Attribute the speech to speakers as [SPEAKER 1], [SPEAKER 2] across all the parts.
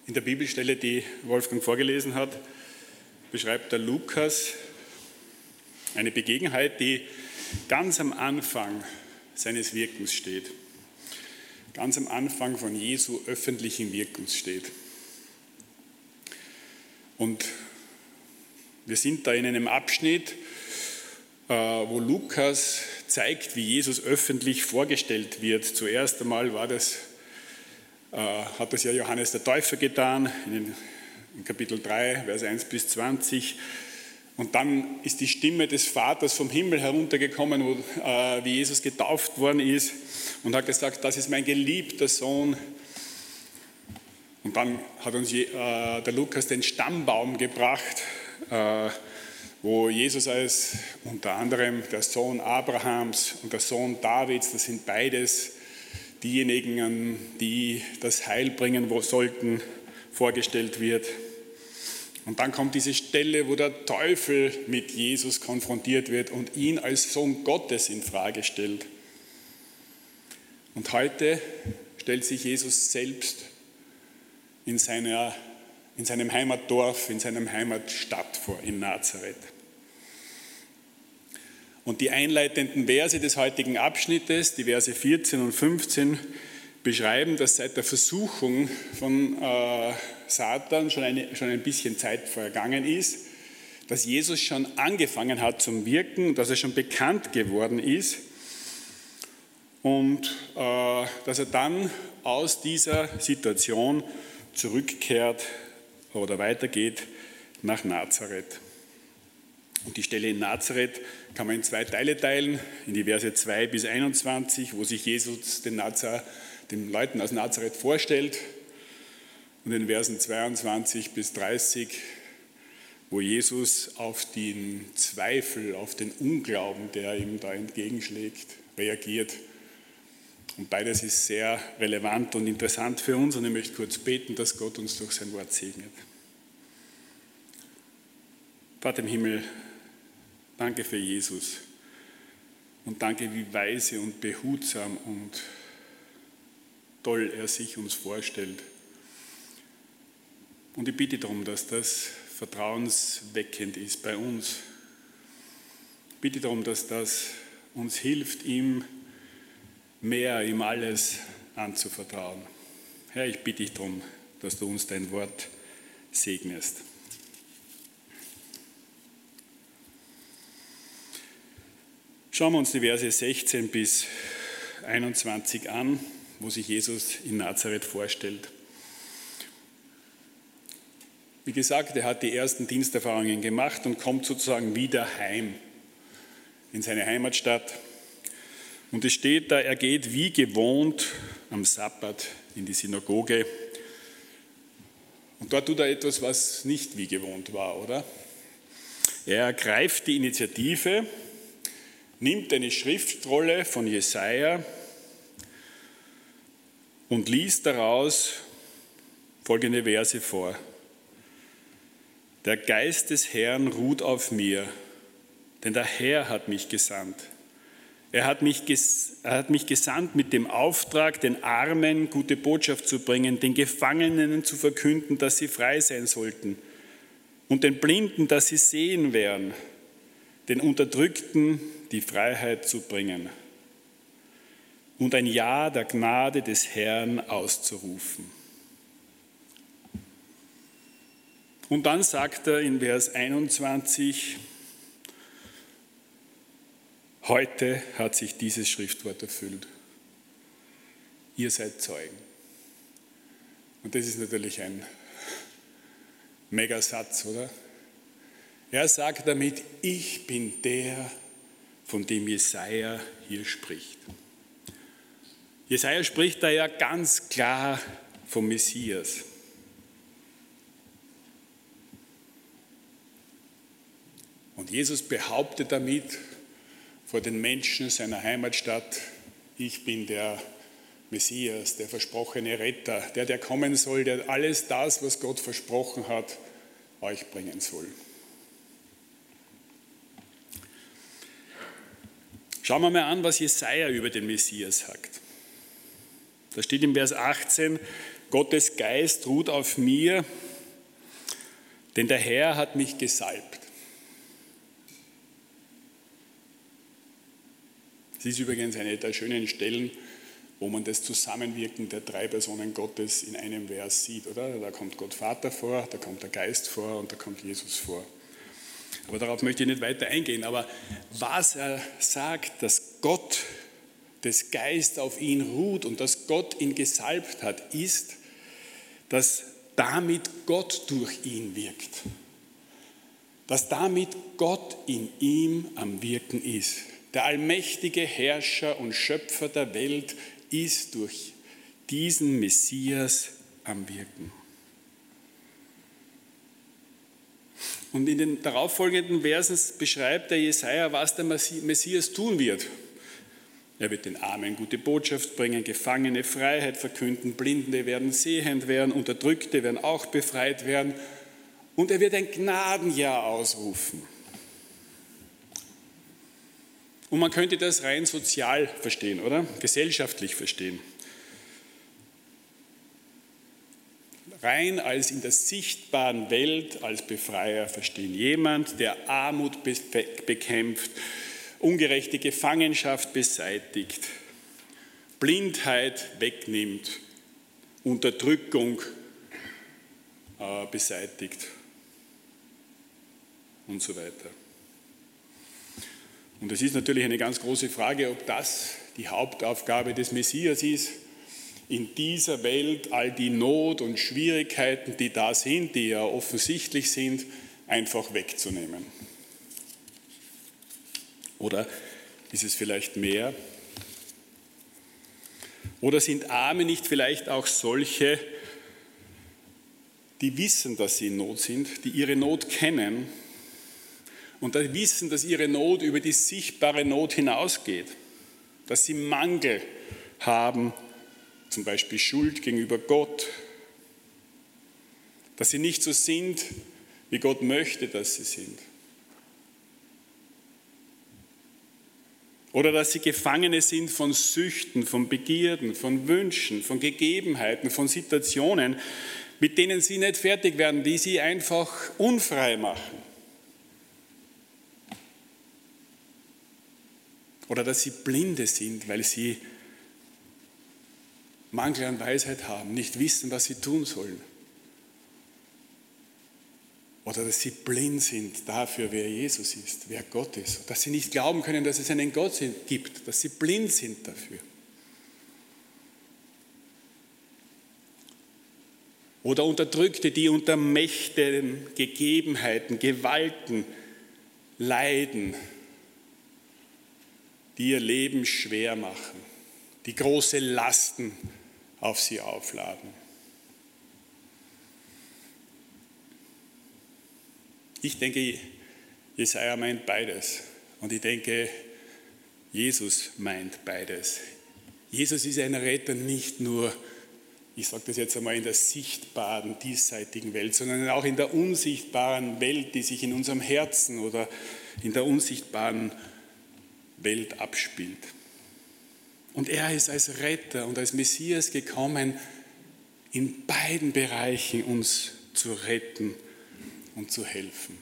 [SPEAKER 1] In der Bibelstelle, die Wolfgang vorgelesen hat, beschreibt der Lukas eine Begebenheit, die ganz am Anfang seines Wirkens steht. Ganz am Anfang von Jesu öffentlichen Wirkens steht. Und wir sind da in einem Abschnitt, wo Lukas zeigt, wie Jesus öffentlich vorgestellt wird. Zuerst einmal hat das ja Johannes der Täufer getan, in Kapitel 3, Vers 1 bis 20. Und dann ist die Stimme des Vaters vom Himmel heruntergekommen, wie Jesus getauft worden ist, und hat gesagt, das ist mein geliebter Sohn. Und dann hat uns der Lukas den Stammbaum gebracht, wo Jesus als unter anderem der Sohn Abrahams und der Sohn Davids, das sind beides diejenigen, die das Heil bringen sollten, vorgestellt wird. Und dann kommt diese Stelle, wo der Teufel mit Jesus konfrontiert wird und ihn als Sohn Gottes in Frage stellt. Und heute stellt sich Jesus selbst in seinem Heimatdorf, in seinem Heimatstadt vor, in Nazareth. Und die einleitenden Verse des heutigen Abschnittes, die Verse 14 und 15, beschreiben, dass seit der Versuchung von Satan schon ein bisschen Zeit vergangen ist, dass Jesus schon angefangen hat zum Wirken, dass er schon bekannt geworden ist und dass er dann aus dieser Situation zurückkehrt oder weitergeht nach Nazareth. Und die Stelle in Nazareth kann man in zwei Teile teilen, in die Verse 2 bis 21, wo sich Jesus den Leuten aus Nazareth vorstellt, und in den Versen 22 bis 30, wo Jesus auf den Zweifel, auf den Unglauben, der ihm da entgegenschlägt, reagiert. Und beides ist sehr relevant und interessant für uns, und ich möchte kurz beten, dass Gott uns durch sein Wort segnet. Vater im Himmel, danke für Jesus und danke, wie weise und behutsam und toll er sich uns vorstellt. Und ich bitte darum, dass das vertrauensweckend ist bei uns. Ich bitte darum, dass das uns hilft, ihm alles anzuvertrauen. Herr, ich bitte dich darum, dass du uns dein Wort segnest. Schauen wir uns die Verse 16 bis 21 an, wo sich Jesus in Nazareth vorstellt. Wie gesagt, er hat die ersten Diensterfahrungen gemacht und kommt sozusagen wieder heim in seine Heimatstadt. Und es steht da, er geht wie gewohnt am Sabbat in die Synagoge. Und dort tut er etwas, was nicht wie gewohnt war, oder? Er ergreift die Initiative, nimmt eine Schriftrolle von Jesaja und liest daraus folgende Verse vor. Der Geist des Herrn ruht auf mir, denn der Herr hat mich gesandt. Er hat mich gesandt mit dem Auftrag, den Armen gute Botschaft zu bringen, den Gefangenen zu verkünden, dass sie frei sein sollten, und den Blinden, dass sie sehen werden, den Unterdrückten die Freiheit zu bringen und ein Ja der Gnade des Herrn auszurufen. Und dann sagt er in Vers 21, heute hat sich dieses Schriftwort erfüllt. Ihr seid Zeugen. Und das ist natürlich ein Megasatz, oder? Er sagt damit, ich bin der, von dem Jesaja hier spricht. Jesaja spricht da ja ganz klar vom Messias. Und Jesus behauptet damit vor den Menschen seiner Heimatstadt, ich bin der Messias, der versprochene Retter, der kommen soll, der alles das, was Gott versprochen hat, euch bringen soll. Schauen wir mal an, was Jesaja über den Messias sagt. Da steht im Vers 18, Gottes Geist ruht auf mir, denn der Herr hat mich gesalbt. Es ist übrigens eine der schönen Stellen, wo man das Zusammenwirken der drei Personen Gottes in einem Vers sieht, oder? Da kommt Gott Vater vor, da kommt der Geist vor und da kommt Jesus vor. Aber darauf möchte ich nicht weiter eingehen. Aber was er sagt, dass Gott des Geist auf ihn ruht und dass Gott ihn gesalbt hat, ist, dass damit Gott durch ihn wirkt. Dass damit Gott in ihm am Wirken ist. Der allmächtige Herrscher und Schöpfer der Welt ist durch diesen Messias am Wirken. Und in den darauffolgenden Versen beschreibt der Jesaja, was der Messias tun wird. Er wird den Armen gute Botschaft bringen, Gefangene Freiheit verkünden, Blinde werden sehend werden, Unterdrückte werden auch befreit werden. Und er wird ein Gnadenjahr ausrufen. Und man könnte das rein sozial verstehen, oder? Gesellschaftlich verstehen. Rein als in der sichtbaren Welt als Befreier verstehen. Jemand, der Armut bekämpft, ungerechte Gefangenschaft beseitigt, Blindheit wegnimmt, Unterdrückung beseitigt und so weiter. Und es ist natürlich eine ganz große Frage, ob das die Hauptaufgabe des Messias ist, in dieser Welt all die Not und Schwierigkeiten, die da sind, die ja offensichtlich sind, einfach wegzunehmen. Oder ist es vielleicht mehr? Oder sind Arme nicht vielleicht auch solche, die wissen, dass sie in Not sind, die ihre Not kennen und die wissen, dass ihre Not über die sichtbare Not hinausgeht, dass sie Mangel haben, zum Beispiel Schuld gegenüber Gott, dass sie nicht so sind, wie Gott möchte, dass sie sind. Oder dass sie Gefangene sind von Süchten, von Begierden, von Wünschen, von Gegebenheiten, von Situationen, mit denen sie nicht fertig werden, die sie einfach unfrei machen. Oder dass sie Blinde sind, weil sie Mangel an Weisheit haben, nicht wissen, was sie tun sollen. Oder dass sie blind sind dafür, wer Jesus ist, wer Gott ist. Dass sie nicht glauben können, dass es einen Gott gibt, dass sie blind sind dafür. Oder Unterdrückte, die unter Mächten, Gegebenheiten, Gewalten leiden, die ihr Leben schwer machen, die große Lasten auf sie aufladen. Ich denke, Jesaja meint beides. Und ich denke, Jesus meint beides. Jesus ist ein Retter nicht nur, ich sage das jetzt einmal, in der sichtbaren, diesseitigen Welt, sondern auch in der unsichtbaren Welt, die sich in unserem Herzen oder in der unsichtbaren Welt abspielt. Und er ist als Retter und als Messias gekommen, in beiden Bereichen uns zu retten und zu helfen.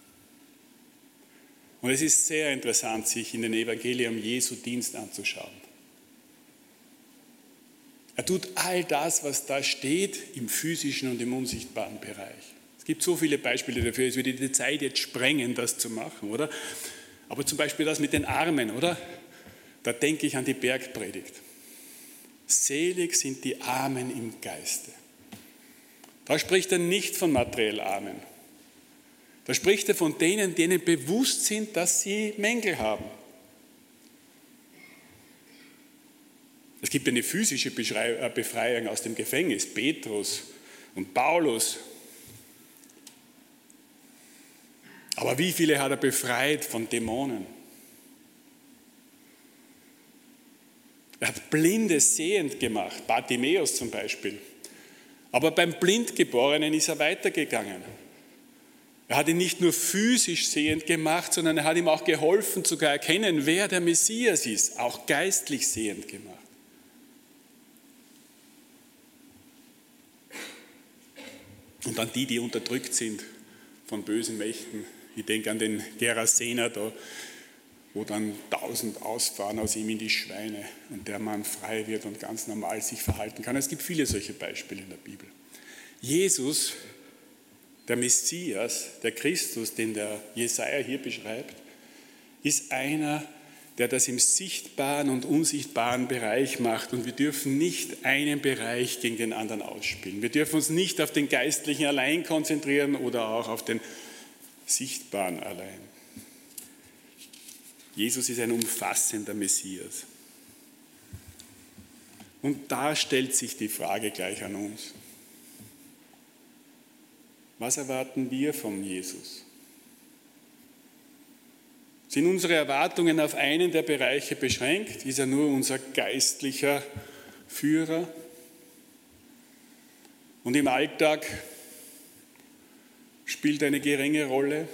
[SPEAKER 1] Und es ist sehr interessant, sich in den Evangelium Jesu Dienst anzuschauen. Er tut all das, was da steht, im physischen und im unsichtbaren Bereich. Es gibt so viele Beispiele dafür, es würde die Zeit jetzt sprengen, das zu machen, oder? Aber zum Beispiel das mit den Armen, oder? Da denke ich an die Bergpredigt. Selig sind die Armen im Geiste. Da spricht er nicht von materiell Armen. Da spricht er von denen, denen bewusst sind, dass sie Mängel haben. Es gibt eine physische Befreiung aus dem Gefängnis, Petrus und Paulus. Aber wie viele hat er befreit von Dämonen? Er hat Blinde sehend gemacht, Bartimäus zum Beispiel. Aber beim Blindgeborenen ist er weitergegangen. Er hat ihn nicht nur physisch sehend gemacht, sondern er hat ihm auch geholfen, zu erkennen, wer der Messias ist, auch geistlich sehend gemacht. Und dann die, die unterdrückt sind von bösen Mächten. Ich denke an den Gerasener da, wo dann 1000 ausfahren aus ihm in die Schweine und der Mann frei wird und ganz normal sich verhalten kann. Es gibt viele solche Beispiele in der Bibel. Jesus, der Messias, der Christus, den der Jesaja hier beschreibt, ist einer, der das im sichtbaren und unsichtbaren Bereich macht. Und wir dürfen nicht einen Bereich gegen den anderen ausspielen. Wir dürfen uns nicht auf den Geistlichen allein konzentrieren oder auch auf den Sichtbaren allein. Jesus ist ein umfassender Messias. Und da stellt sich die Frage gleich an uns. Was erwarten wir von Jesus? Sind unsere Erwartungen auf einen der Bereiche beschränkt? Ist er nur unser geistlicher Führer? Und im Alltag spielt er eine geringe Rolle?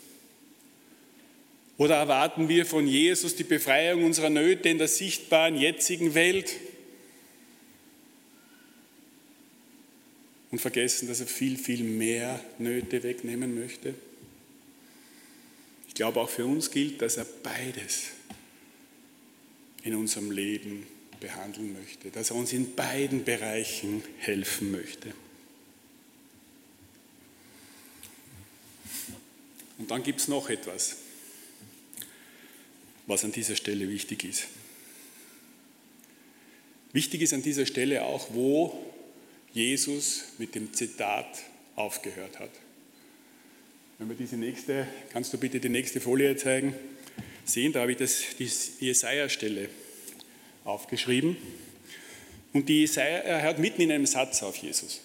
[SPEAKER 1] Oder erwarten wir von Jesus die Befreiung unserer Nöte in der sichtbaren jetzigen Welt und vergessen, dass er viel, viel mehr Nöte wegnehmen möchte? Ich glaube, auch für uns gilt, dass er beides in unserem Leben behandeln möchte, dass er uns in beiden Bereichen helfen möchte. Und dann gibt es noch etwas, was an dieser Stelle wichtig ist. Wichtig ist an dieser Stelle auch, wo Jesus mit dem Zitat aufgehört hat. Wenn wir kannst du bitte die nächste Folie zeigen, sehen, da habe ich die Jesaja-Stelle aufgeschrieben. Und er hört mitten in einem Satz auf Jesus.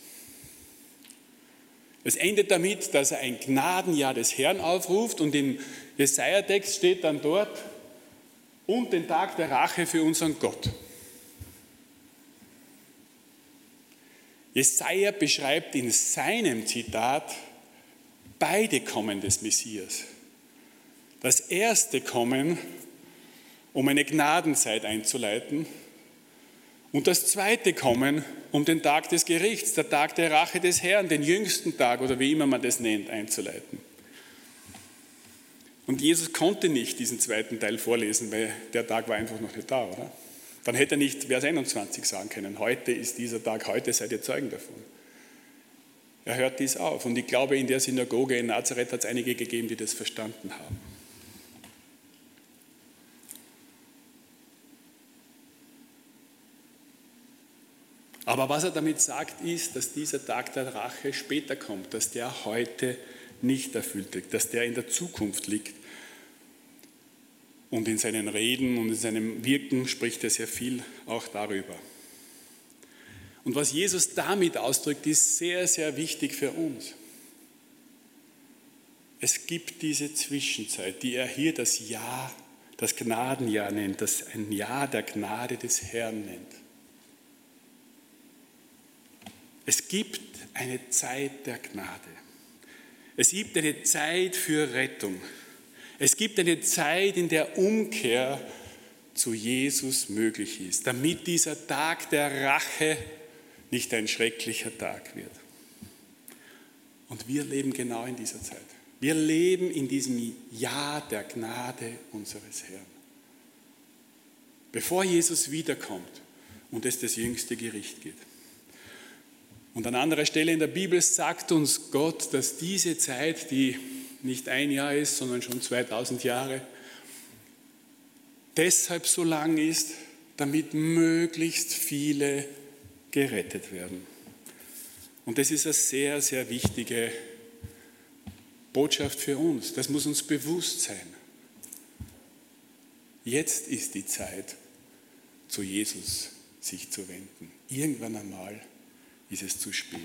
[SPEAKER 1] Es endet damit, dass er ein Gnadenjahr des Herrn aufruft und im Jesaja-Text steht dann dort, und den Tag der Rache für unseren Gott. Jesaja beschreibt in seinem Zitat beide Kommen des Messias. Das erste Kommen, um eine Gnadenzeit einzuleiten, und das zweite Kommen, um den Tag des Gerichts, der Tag der Rache des Herrn, den jüngsten Tag oder wie immer man das nennt, einzuleiten. Und Jesus konnte nicht diesen zweiten Teil vorlesen, weil der Tag war einfach noch nicht da, oder? Dann hätte er nicht Vers 21 sagen können, heute ist dieser Tag, heute seid ihr Zeugen davon. Er hört dies auf und ich glaube, in der Synagoge in Nazareth hat es einige gegeben, die das verstanden haben. Aber was er damit sagt, ist, dass dieser Tag der Rache später kommt, dass der heute nicht erfüllt wird, dass der in der Zukunft liegt. Und in seinen Reden und in seinem Wirken spricht er sehr viel auch darüber. Und was Jesus damit ausdrückt, ist sehr, sehr wichtig für uns. Es gibt diese Zwischenzeit, die er hier das Jahr, das Gnadenjahr nennt, das ein Jahr der Gnade des Herrn nennt. Es gibt eine Zeit der Gnade. Es gibt eine Zeit für Rettung. Es gibt eine Zeit, in der Umkehr zu Jesus möglich ist, damit dieser Tag der Rache nicht ein schrecklicher Tag wird. Und wir leben genau in dieser Zeit. Wir leben in diesem Jahr der Gnade unseres Herrn. Bevor Jesus wiederkommt und es das jüngste Gericht gibt. Und an anderer Stelle in der Bibel sagt uns Gott, dass diese Zeit, die nicht ein Jahr ist, sondern schon 2000 Jahre, deshalb so lang ist, damit möglichst viele gerettet werden. Und das ist eine sehr, sehr wichtige Botschaft für uns. Das muss uns bewusst sein. Jetzt ist die Zeit, zu Jesus sich zu wenden. Irgendwann einmal ist es zu spät.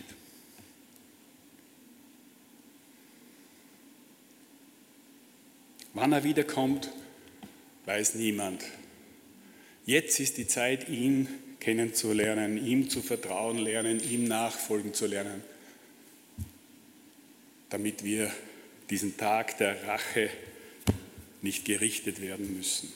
[SPEAKER 1] Wann er wiederkommt, weiß niemand. Jetzt ist die Zeit, ihn kennenzulernen, ihm zu vertrauen lernen, ihm nachfolgen zu lernen, damit wir diesen Tag der Rache nicht gerichtet werden müssen.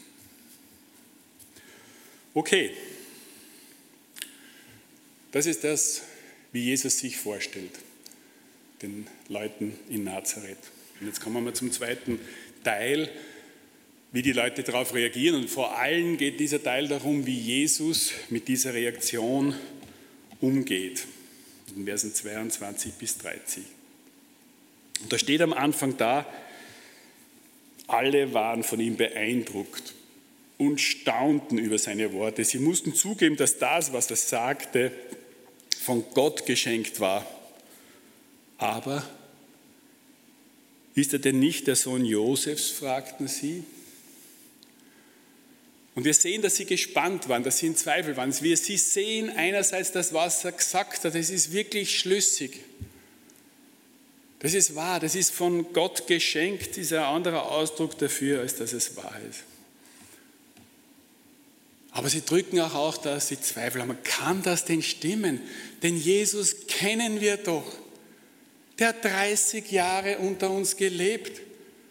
[SPEAKER 1] Okay, das ist das, wie Jesus sich vorstellt. den Leuten in Nazareth. Und jetzt kommen wir zum zweiten Teil, wie die Leute darauf reagieren. Und vor allem geht dieser Teil darum, wie Jesus mit dieser Reaktion umgeht. In Versen 22 bis 30. Und da steht am Anfang da, alle waren von ihm beeindruckt und staunten über seine Worte. Sie mussten zugeben, dass das, was er sagte, von Gott geschenkt war. Aber ist er denn nicht der Sohn Josefs, fragten sie. Und wir sehen, dass sie gespannt waren, dass sie in Zweifel waren. Sie sehen einerseits das, was er gesagt hat, das ist wirklich schlüssig. Das ist wahr, das ist von Gott geschenkt, ist ein anderer Ausdruck dafür, als dass es wahr ist. Aber sie drücken auch aus, dass sie Zweifel haben. Kann das denn stimmen? Denn Jesus kennen wir doch. Der hat 30 Jahre unter uns gelebt.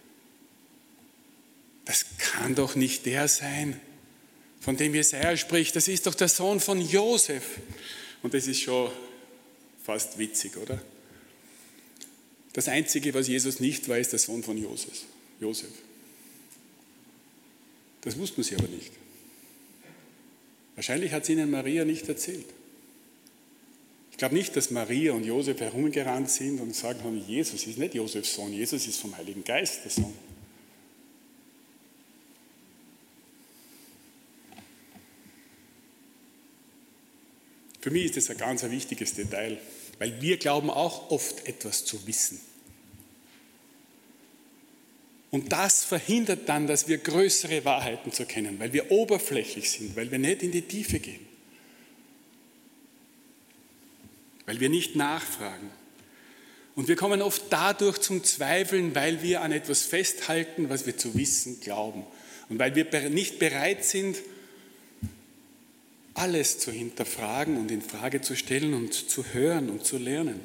[SPEAKER 1] Das kann doch nicht der sein, von dem Jesaja spricht. Das ist doch der Sohn von Josef. Und das ist schon fast witzig, oder? Das Einzige, was Jesus nicht war, ist der Sohn von Josef. Das wussten sie aber nicht. Wahrscheinlich hat es ihnen Maria nicht erzählt. Ich glaube nicht, dass Maria und Josef herumgerannt sind und sagen haben, Jesus ist nicht Josefs Sohn, Jesus ist vom Heiligen Geist der Sohn. Für mich ist das ein ganz wichtiges Detail, weil wir glauben auch oft etwas zu wissen. Und das verhindert dann, dass wir größere Wahrheiten zu kennen, weil wir oberflächlich sind, weil wir nicht in die Tiefe gehen, weil wir nicht nachfragen. Und wir kommen oft dadurch zum Zweifeln, weil wir an etwas festhalten, was wir zu wissen glauben. Und weil wir nicht bereit sind, alles zu hinterfragen und in Frage zu stellen und zu hören und zu lernen.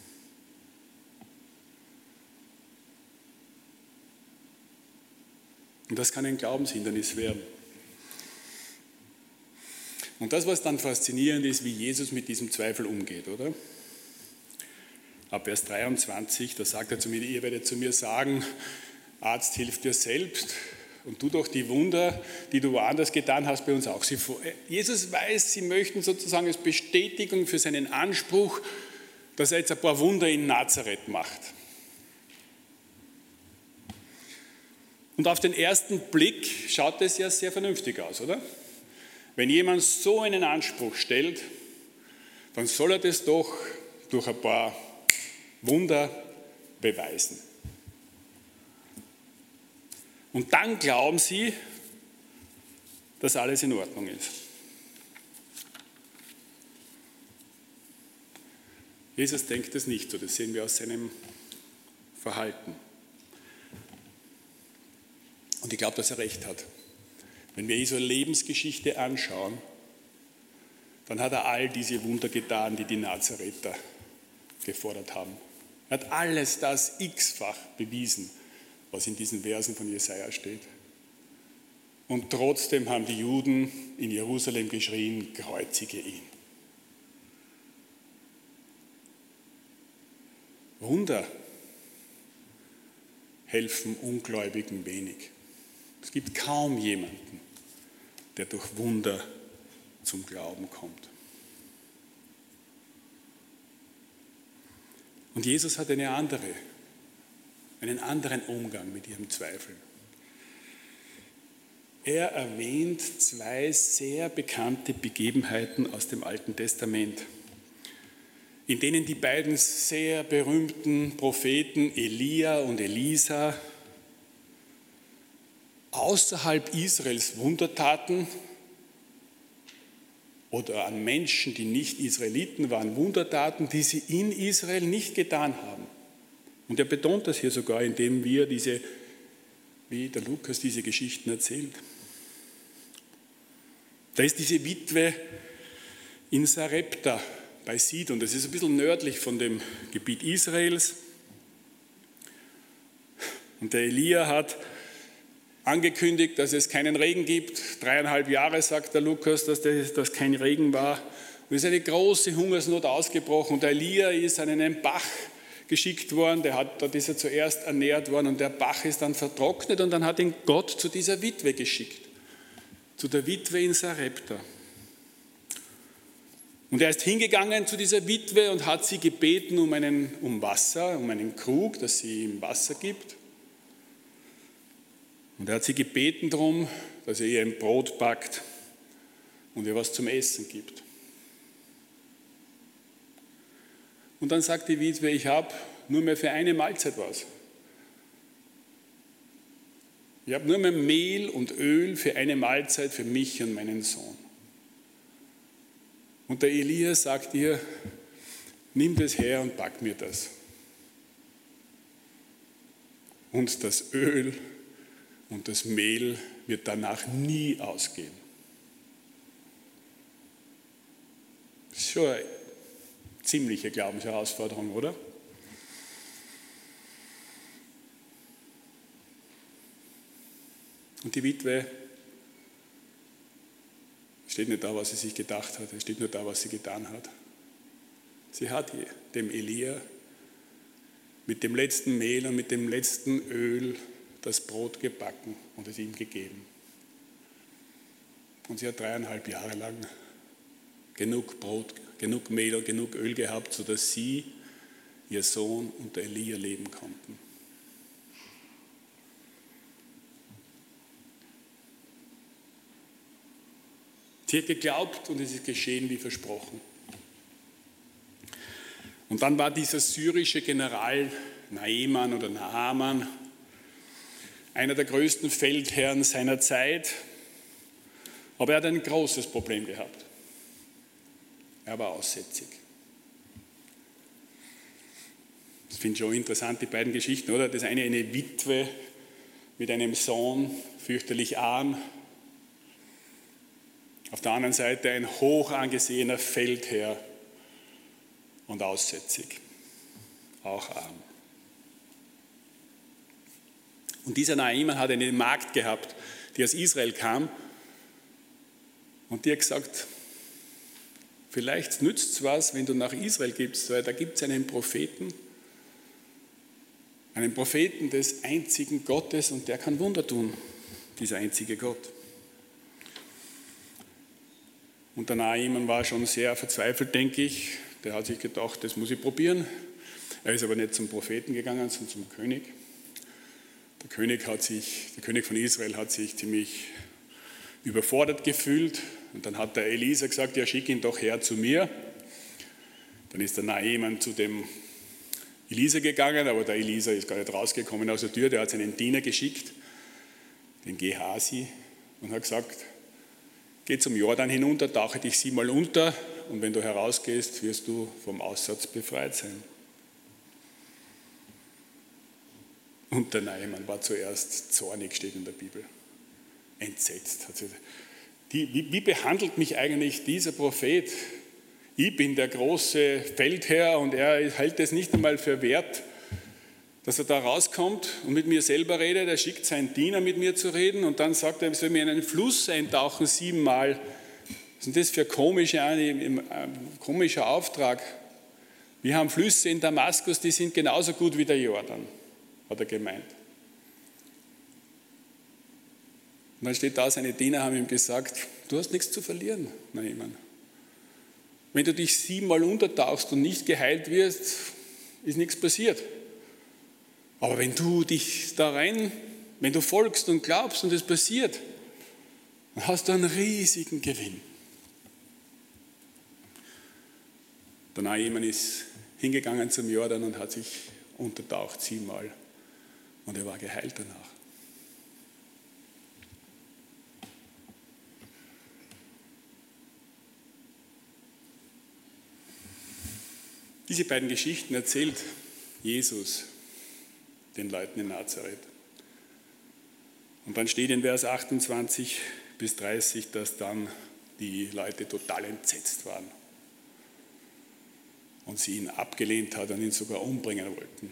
[SPEAKER 1] Und das kann ein Glaubenshindernis werden. Und das, was dann faszinierend ist, wie Jesus mit diesem Zweifel umgeht, oder? Ab Vers 23, da sagt er zu mir, ihr werdet zu mir sagen, Arzt, hilf dir selbst und tu doch die Wunder, die du woanders getan hast, bei uns auch. Jesus weiß, sie möchten sozusagen als Bestätigung für seinen Anspruch, dass er jetzt ein paar Wunder in Nazareth macht. Und auf den ersten Blick schaut es ja sehr vernünftig aus, oder? Wenn jemand so einen Anspruch stellt, dann soll er das doch durch ein paar Wunder beweisen. Und dann glauben sie, dass alles in Ordnung ist. Jesus denkt das nicht so, das sehen wir aus seinem Verhalten. Und ich glaube, dass er recht hat. Wenn wir Jesu Lebensgeschichte anschauen, dann hat er all diese Wunder getan, die die Nazareter gefordert haben. Er hat alles das x-fach bewiesen, was in diesen Versen von Jesaja steht. Und trotzdem haben die Juden in Jerusalem geschrien, kreuzige ihn. Wunder helfen Ungläubigen wenig. Es gibt kaum jemanden, der durch Wunder zum Glauben kommt. Und Jesus hat einen anderen Umgang mit ihrem Zweifel. Er erwähnt zwei sehr bekannte Begebenheiten aus dem Alten Testament, in denen die beiden sehr berühmten Propheten Elia und Elisa außerhalb Israels Wunder taten oder an Menschen, die nicht Israeliten waren, Wunder taten, die sie in Israel nicht getan haben. Und er betont das hier sogar, indem wie der Lukas diese Geschichten erzählt. Da ist diese Witwe in Sarepta bei Sidon, das ist ein bisschen nördlich von dem Gebiet Israels. Und der Elia hat angekündigt, dass es keinen Regen gibt. 3,5 Jahre, sagt der Lukas, dass kein Regen war. Und es ist eine große Hungersnot ausgebrochen. Und der Elia ist an einen Bach geschickt worden, dort ist er zuerst ernährt worden und der Bach ist dann vertrocknet und dann hat ihn Gott zu dieser Witwe geschickt, zu der Witwe in Sarepta. Und er ist hingegangen zu dieser Witwe und hat sie gebeten um Wasser, um einen Krug, das sie ihm Wasser gibt. Und er hat sie gebeten darum, dass er ihr ein Brot backt und ihr was zum Essen gibt. Und dann sagt die Witwe, ich habe nur mehr für eine Mahlzeit was. Ich habe nur mehr Mehl und Öl für eine Mahlzeit für mich und meinen Sohn. Und der Elia sagt ihr, nimm das her und back mir das. Und das Öl und das Mehl wird danach nie ausgehen. Das ist schon eine ziemliche Glaubensherausforderung, oder? Und die Witwe steht nicht da, was sie sich gedacht hat, es steht nur da, was sie getan hat. Sie hat dem Elia mit dem letzten Mehl und mit dem letzten Öl das Brot gebacken und es ihm gegeben. Und sie hat 3,5 Jahre lang genug Brot, genug Mehl und genug Öl gehabt, sodass sie, ihr Sohn und der Elia leben konnten. Sie hat geglaubt und es ist geschehen wie versprochen. Und dann war dieser syrische General Naaman oder Naaman einer der größten Feldherren seiner Zeit, aber er hat ein großes Problem gehabt. Er war aussätzig. Ich finde schon interessant, die beiden Geschichten, oder? Das eine Witwe mit einem Sohn, fürchterlich arm. Auf der anderen Seite ein hoch angesehener Feldherr und aussätzig, auch arm. Und dieser Naaman hat eine Magd gehabt, die aus Israel kam und die hat gesagt, vielleicht nützt es was, wenn du nach Israel gibst, weil da gibt es einen Propheten des einzigen Gottes und der kann Wunder tun, dieser einzige Gott. Und der Naaman war schon sehr verzweifelt, denke ich. Der hat sich gedacht, das muss ich probieren. Er ist aber nicht zum Propheten gegangen, sondern zum König. Der König von Israel hat sich ziemlich überfordert gefühlt. Und dann hat der Elisa gesagt, ja, schick ihn doch her zu mir. Dann ist der Naaman zu dem Elisa gegangen, aber der Elisa ist gar nicht rausgekommen aus der Tür. Der hat seinen Diener geschickt, den Gehasi, und hat gesagt, geh zum Jordan hinunter, tauche dich 7-mal unter und wenn du herausgehst, wirst du vom Aussatz befreit sein. Und der Naaman war zuerst zornig, steht in der Bibel, entsetzt. Wie behandelt mich eigentlich dieser Prophet? Ich bin der große Feldherr und er hält es nicht einmal für wert, dass er da rauskommt und mit mir selber redet. Er schickt seinen Diener, mit mir zu reden und dann sagt er, er soll mir in einen Fluss eintauchen 7-mal. Was ist denn das für ein komischer Auftrag? Wir haben Flüsse in Damaskus, die sind genauso gut wie der Jordan, hat er gemeint. Und dann steht da, seine Diener haben ihm gesagt, du hast nichts zu verlieren, Naaman. Wenn du dich 7-mal untertauchst und nicht geheilt wirst, ist nichts passiert. Aber wenn du dich wenn du folgst und glaubst und es passiert, dann hast du einen riesigen Gewinn. Der Naaman ist hingegangen zum Jordan und hat sich untertaucht 7-mal und er war geheilt danach. Diese beiden Geschichten erzählt Jesus den Leuten in Nazareth. Und dann steht in Vers 28 bis 30, dass dann die Leute total entsetzt waren und sie ihn abgelehnt hat und ihn sogar umbringen wollten.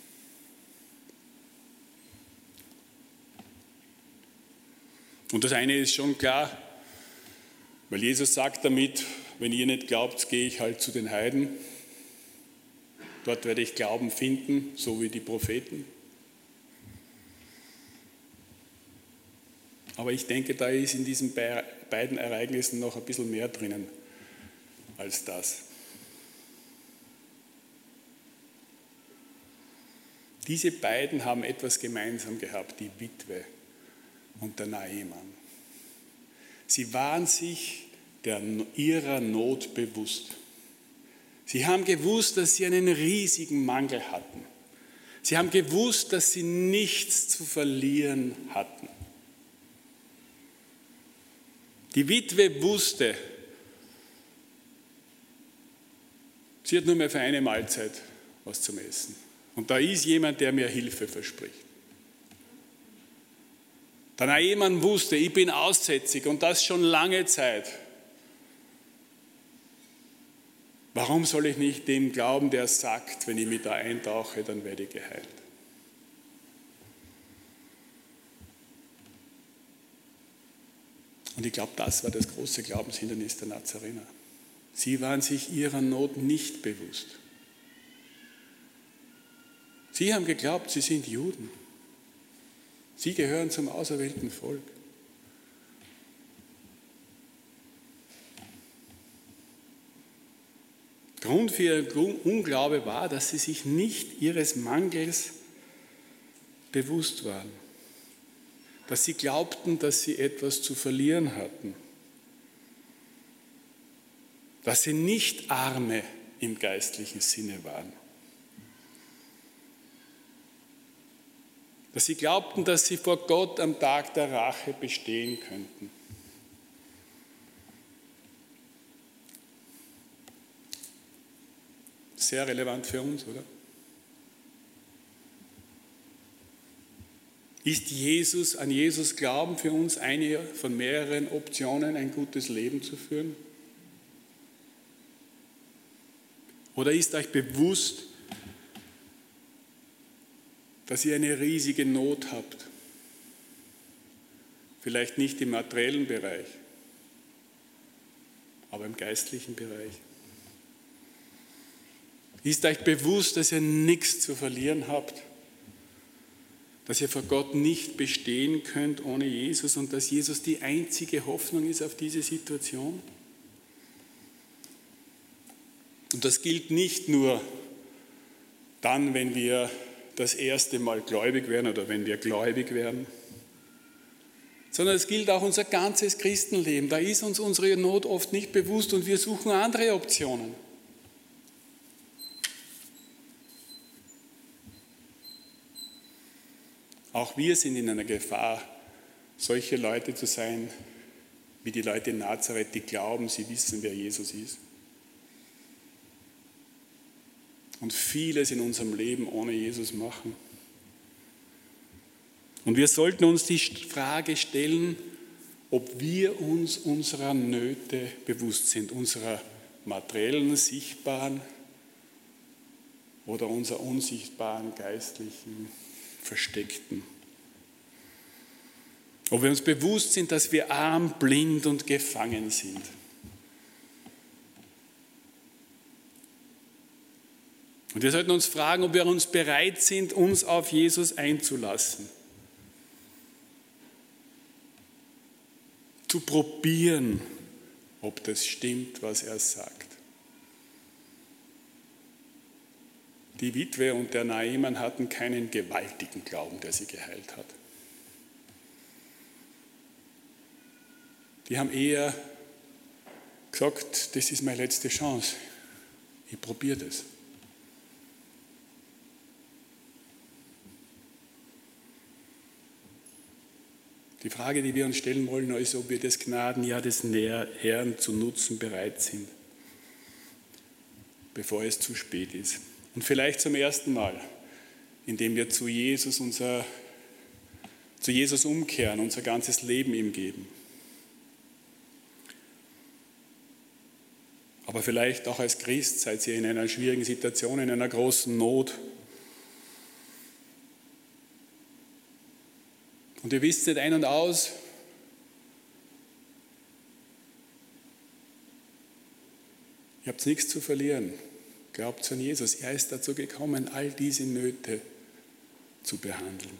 [SPEAKER 1] Und das eine ist schon klar, weil Jesus sagt damit, wenn ihr nicht glaubt, gehe ich halt zu den Heiden. Dort werde ich Glauben finden, so wie die Propheten. Aber ich denke, da ist in diesen beiden Ereignissen noch ein bisschen mehr drinnen als das. Diese beiden haben etwas gemeinsam gehabt, die Witwe und der Naaman. Sie waren sich ihrer Not bewusst. Sie haben gewusst, dass sie einen riesigen Mangel hatten. Sie haben gewusst, dass sie nichts zu verlieren hatten. Die Witwe wusste, sie hat nur mehr für eine Mahlzeit was zum Essen. Und da ist jemand, der mir Hilfe verspricht. Der Naaman wusste, ich bin aussätzig und das schon lange Zeit. Warum soll ich nicht dem glauben, der sagt, wenn ich mich da eintauche, dann werde ich geheilt? Und ich glaube, das war das große Glaubenshindernis der Nazarener. Sie waren sich ihrer Not nicht bewusst. Sie haben geglaubt, sie sind Juden. Sie gehören zum auserwählten Volk. Grund für ihren Unglaube war, dass sie sich nicht ihres Mangels bewusst waren. Dass sie glaubten, dass sie etwas zu verlieren hatten. Dass sie nicht Arme im geistlichen Sinne waren. Dass sie glaubten, dass sie vor Gott am Tag der Rache bestehen könnten. Sehr relevant für uns, oder? Ist an Jesus glauben für uns eine von mehreren Optionen, ein gutes Leben zu führen? Oder ist euch bewusst, dass ihr eine riesige Not habt? Vielleicht nicht im materiellen Bereich, aber im geistlichen Bereich. Ist euch bewusst, dass ihr nichts zu verlieren habt? Dass ihr vor Gott nicht bestehen könnt ohne Jesus und dass Jesus die einzige Hoffnung ist auf diese Situation? Und das gilt nicht nur dann, wenn wir das erste Mal gläubig werden oder wenn wir gläubig werden, sondern es gilt auch unser ganzes Christenleben. Da ist uns unsere Not oft nicht bewusst und wir suchen andere Optionen. Auch wir sind in einer Gefahr, solche Leute zu sein, wie die Leute in Nazareth, die glauben, sie wissen, wer Jesus ist. Und vieles in unserem Leben ohne Jesus machen. Und wir sollten uns die Frage stellen, ob wir uns unserer Nöte bewusst sind, unserer materiellen, sichtbaren oder unserer unsichtbaren, geistlichen, versteckten. Ob wir uns bewusst sind, dass wir arm, blind und gefangen sind. Und wir sollten uns fragen, ob wir uns bereit sind, uns auf Jesus einzulassen. Zu probieren, ob das stimmt, was er sagt. Die Witwe und der Naaman hatten keinen gewaltigen Glauben, der sie geheilt hat. Die haben eher gesagt, das ist meine letzte Chance. Ich probiere das. Die Frage, die wir uns stellen wollen, ist, ob wir das Gnadenjahr des Herrn zu nutzen bereit sind, bevor es zu spät ist. Und vielleicht zum ersten Mal, indem wir zu Jesus umkehren, unser ganzes Leben ihm geben. Aber vielleicht auch als Christ seid ihr in einer schwierigen Situation, in einer großen Not. Und ihr wisst nicht ein und aus, ihr habt nichts zu verlieren. Glaubt an Jesus. Er ist dazu gekommen, all diese Nöte zu behandeln.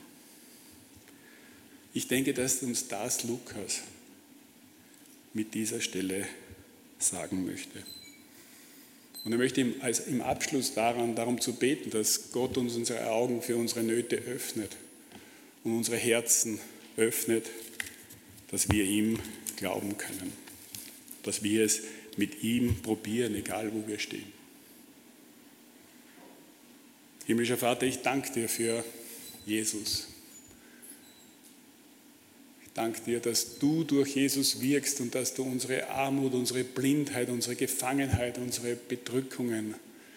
[SPEAKER 1] Ich denke, dass uns das Lukas mit dieser Stelle sagen möchte. Und ich möchte im Abschluss darum zu beten, dass Gott uns unsere Augen für unsere Nöte öffnet und unsere Herzen öffnet, dass wir ihm glauben können, dass wir es mit ihm probieren, egal wo wir stehen. Himmlischer Vater, ich danke dir für Jesus. Ich danke dir, dass du durch Jesus wirkst und dass du unsere Armut, unsere Blindheit, unsere Gefangenheit, unsere Bedrückungen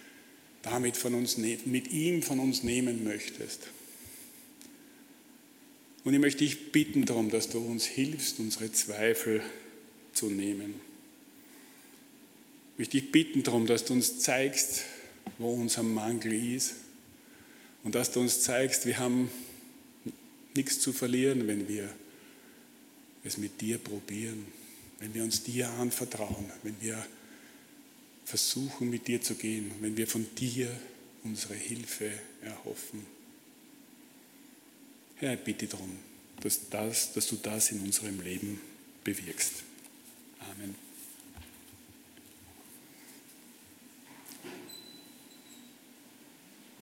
[SPEAKER 1] mit ihm von uns nehmen möchtest. Und ich möchte dich bitten darum, dass du uns hilfst, unsere Zweifel zu nehmen. Ich möchte dich bitten darum, dass du uns zeigst, wo unser Mangel ist. Und dass du uns zeigst, wir haben nichts zu verlieren, wenn wir es mit dir probieren, wenn wir uns dir anvertrauen, wenn wir versuchen, mit dir zu gehen, wenn wir von dir unsere Hilfe erhoffen. Herr, ich bitte darum, dass du das in unserem Leben bewirkst. Amen.